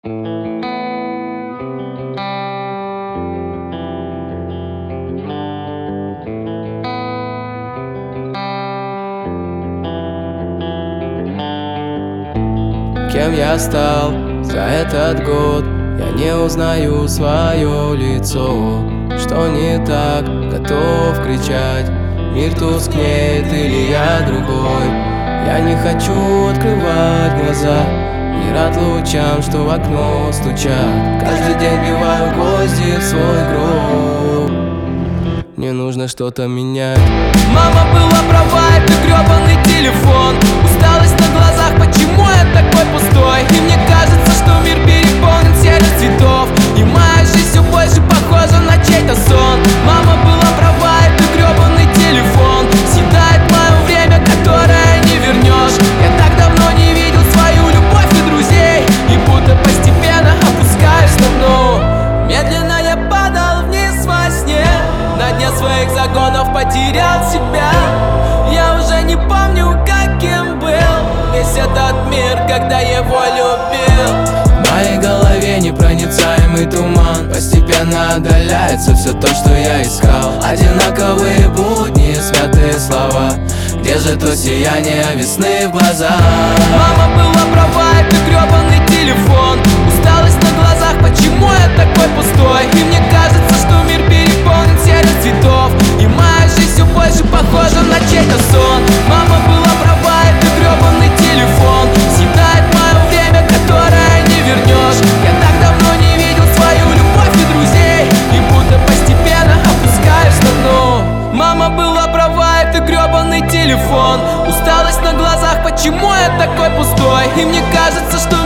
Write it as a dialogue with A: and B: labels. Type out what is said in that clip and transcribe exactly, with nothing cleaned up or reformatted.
A: Кем я стал за этот год? Я не узнаю свое лицо. Что не так, готов кричать. Мир тускнеет или я другой. Я не хочу открывать глаза. Не рад лучам, что в окно стучат. Каждый день биваю гвозди в свой гроб. Мне нужно что-то менять.
B: Мама была права, это гребаный телефон. Усталость на глазах, почему я такой пустой? И мне кажется, что мир переполнен серых цветов. И моя жизнь все больше похожа на чей-то сон. Мама была права, это гребаный телефон. Съедает мое время, которое не вернешь. Я так давно не видел свою любовь и друзей. И будто постепенно опускаюсь на дно. Медленно я падал вниз во сне. На дне своих загонов потерял себя. Я уже не помню, каким был весь этот мир, когда его любил.
A: В моей голове непроницаемый туман. Постепенно отдаляется все то, что я искал. Одинаковые будни, смятые слова. Где же то сияние весны в глазах?
B: Мама была права, это гребаный телефон. Усталость на глазах, почему я такой пустой? И мне кажется, что мир переполнен серых цветов. И моя жизнь все больше похожа на чей-то сон. Мама была права, это гребаный телефон. Съедает мое время, которое не вернешь. Я так давно не видел свою любовь и друзей. И будто постепенно опускаюсь на дно. Мама была права, это гребаный телефон. Усталость на глазах, почему я такой пустой? И мне кажется, что